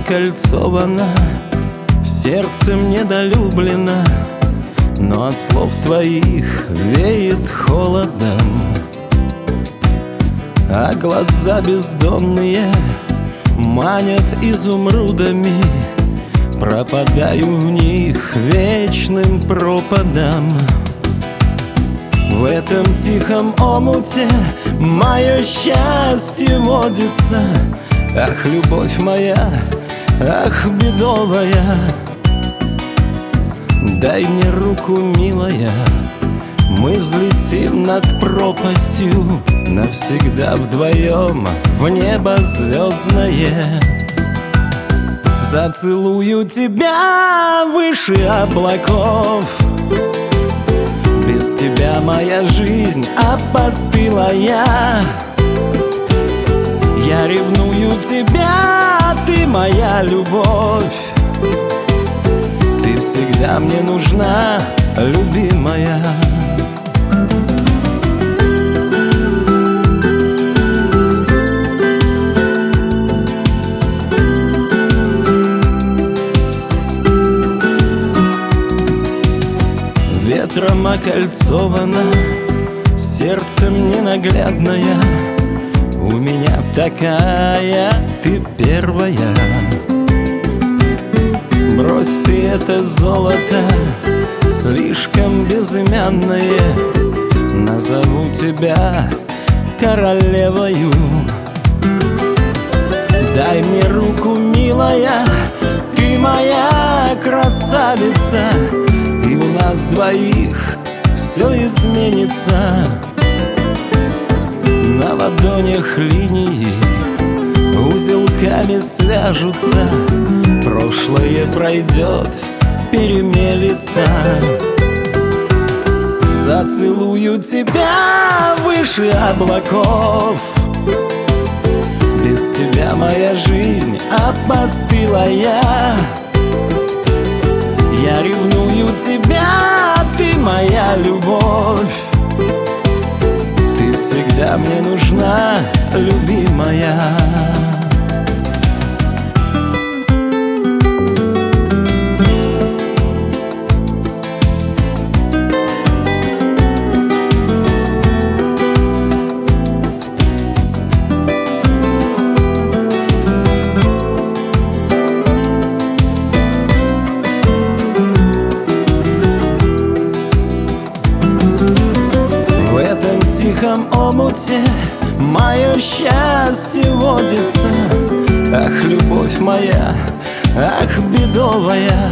окольцовано, сердцем недолюблено, но от слов твоих веет холодом. А глаза бездонные манят изумрудами, пропадаю в них вечным пропадом. В этом тихом омуте мое счастье водится. Ах, любовь моя, ах, бедовая, дай мне руку, милая, мы взлетим над пропастью, навсегда вдвоем в небо звездное. Зацелую тебя выше облаков, без тебя моя жизнь опостылая. Я ревную тебя, ты моя любовь, ты всегда мне нужна, любимая. Ветром окольцовано, сердцем ненаглядная, у меня такая, ты первая. Брось ты это золото, слишком безымянное, назову тебя королевою. Дай мне руку, милая, ты моя красавица, и у нас двоих все изменится. На ладонях линии узелками свяжутся, прошлое пройдет, перемелется. Зацелую тебя выше облаков, без тебя моя жизнь опостылая. Я ревную тебя, ты моя любовь, ты всегда мне нужна, любимая. В тихом омуте мое счастье водится. Ах, любовь моя, ах, бедовая,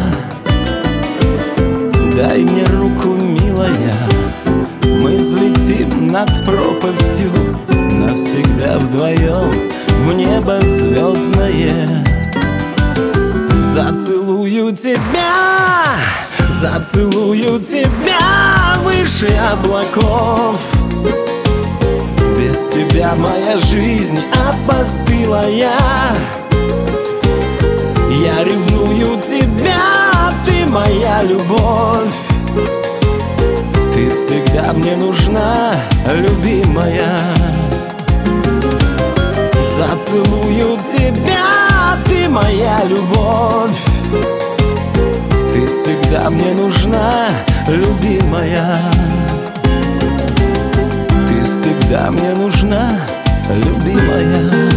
дай мне руку, милая, мы взлетим над пропастью, навсегда вдвоем в небо звездное. Зацелую тебя, зацелую тебя выше облаков, без тебя моя жизнь опостылая. Я ревную тебя, ты моя любовь, ты всегда мне нужна, любимая. Зацелую тебя, ты моя любовь, ты всегда мне нужна, любимая. Ты всегда мне нужна, любимая.